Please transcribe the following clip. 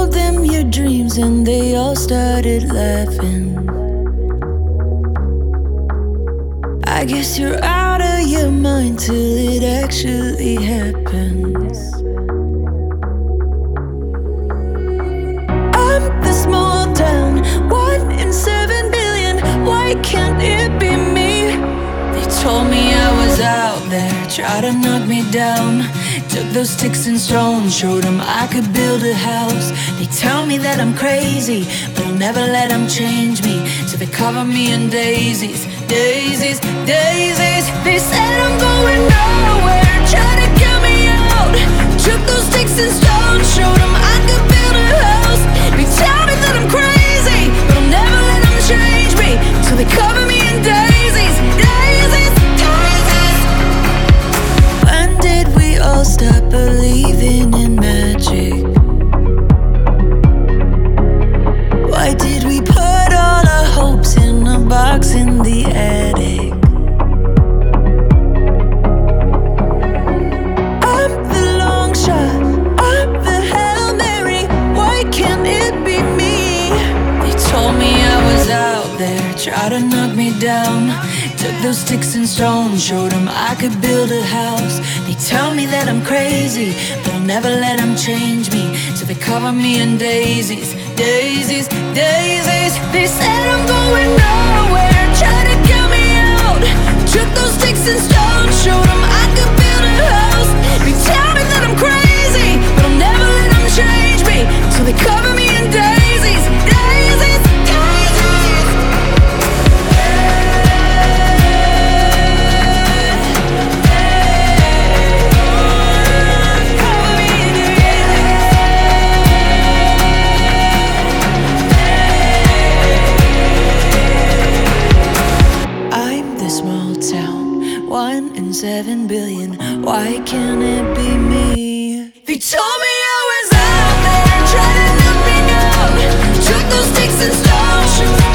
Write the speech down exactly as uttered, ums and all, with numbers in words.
told them your dreams and they all started laughing. I guess you're out of your mind till it actually happens. I'm the small town, one in seven billion. Why can't it be me? They told me I was out there, tried to knock me down. Took those sticks and stones, showed them I could build a house. They tell me that I'm crazy, but I'll never let them change me. So they cover me in daisies, daisies, daisies. They said I'm going nowhere, try to get me out. Took those sticks and stones, showed them I could build a house. They tell me that I'm crazy, but I'll never let them change me. So they cover me in daisies, daisies, daisies. When did we all stop believing in magic? Why did we put all our hopes in a box in the attic? I'm the long shot, I'm the Hail Mary. Why can't it be me? They told me I was out there, tried to knock me down. Took those sticks and stones, showed them I could build a house. They tell me that I'm crazy, but I'll never let them change me. So they cover me in daisies, daisies, daisies. They said I'm going nowhere, try to get me out. Took those sticks and stones, showed them I could build a house. They tell me that I'm crazy, but I'll never let them change me. So they cover me in daisies, daisies, daisies. Small town, one in seven billion. Why can't it be me? They told me I was out there, trying to knock me down. Took those sticks and stones.